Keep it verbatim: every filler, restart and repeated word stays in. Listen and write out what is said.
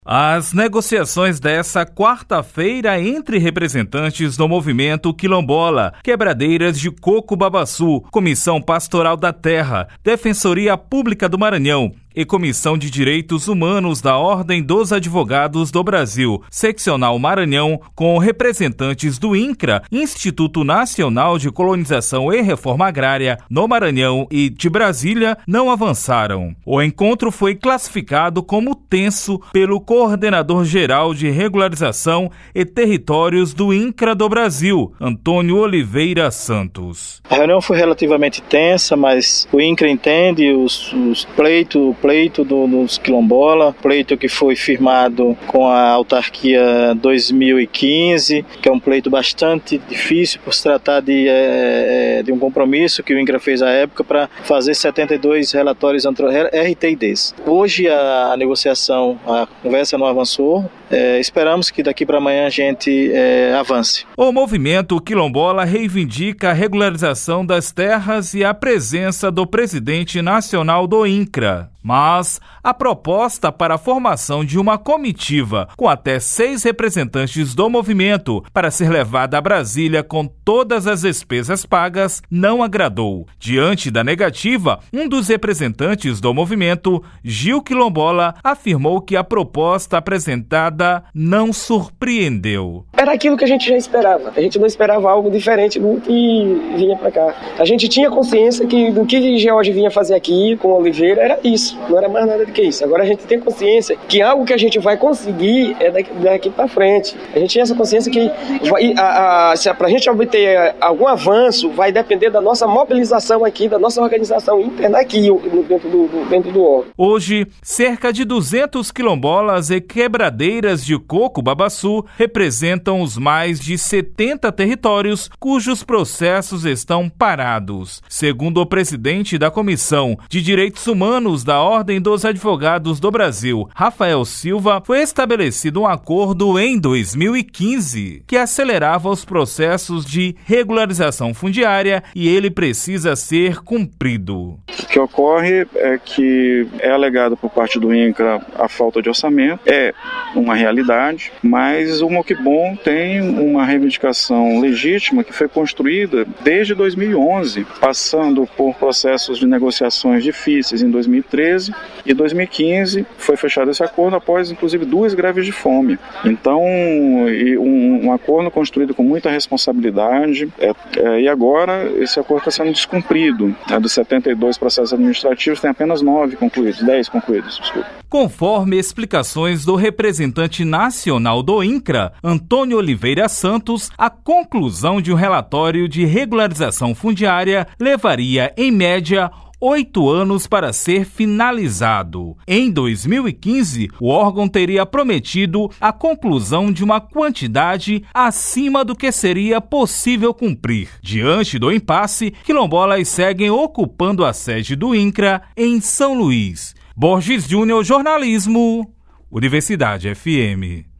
As negociações dessa quarta-feira entre representantes do movimento Quilombola, Quebradeiras de Coco Babaçu, Comissão Pastoral da Terra, Defensoria Pública do Maranhão e Comissão de Direitos Humanos da Ordem dos Advogados do Brasil, Seccional Maranhão, com representantes do INCRA, Instituto Nacional de Colonização e Reforma Agrária, no Maranhão e de Brasília, não avançaram. O encontro foi classificado como tenso pelo Coordenador-Geral de Regularização e Territórios do INCRA do Brasil, Antônio Oliveira Santos. A reunião foi relativamente tensa, mas o INCRA entende os, os pleitos, pleito do, dos quilombola, pleito que foi firmado com a autarquia dois mil e quinze, que é um pleito bastante difícil por se tratar de, é, de um compromisso que o INCRA fez à época para fazer setenta e dois relatórios R T I Ds. Hoje a, a negociação, a conversa não avançou, é, esperamos que daqui para amanhã a gente é, avance. O movimento quilombola reivindica a regularização das terras e a presença do presidente nacional do INCRA. Mas a proposta para a formação de uma comitiva com até seis representantes do movimento para ser levada a Brasília com todas as despesas pagas não agradou. Diante da negativa, um dos representantes do movimento, Gil Quilombola, afirmou que a proposta apresentada não surpreendeu. Era aquilo que a gente já esperava. A gente não esperava algo diferente do que vinha para cá. A gente tinha consciência que do que George vinha fazer aqui com Oliveira era isso. Não era mais nada do que isso. Agora a gente tem consciência que algo que a gente vai conseguir é daqui, daqui para frente. A gente tem essa consciência que vai, a, a, se para a gente obter algum avanço vai depender da nossa mobilização aqui, da nossa organização interna aqui dentro do, dentro do órgão. Hoje, cerca de duzentos quilombolas e quebradeiras de Coco Babaçu representam os mais de setenta territórios cujos processos estão parados. Segundo o presidente da Comissão de Direitos Humanos da Ordem dos Advogados do Brasil, Rafael Silva, foi estabelecido um acordo em dois mil e quinze que acelerava os processos de regularização fundiária e ele precisa ser cumprido. O que ocorre é que é alegado por parte do INCRA a falta de orçamento, é uma realidade, mas o Moquibon tem uma reivindicação legítima que foi construída desde dois mil e onze, passando por processos de negociações difíceis em dois mil e treze e dois mil e quinze foi fechado esse acordo após inclusive duas greves de fome. Então, um, um acordo construído com muita responsabilidade é, é, e agora esse acordo está sendo descumprido. É, dos setenta e dois processos administrativos tem apenas nove concluídos, dez concluídos, desculpa. Conforme explicações do representante nacional do INCRA, Antônio Oliveira Santos, a conclusão de um relatório de regularização fundiária levaria, em média, oito anos para ser finalizado. Em dois mil e quinze, o órgão teria prometido a conclusão de uma quantidade acima do que seria possível cumprir. Diante do impasse, quilombolas seguem ocupando a sede do INCRA em São Luís. Borges Júnior, Jornalismo, Universidade F M.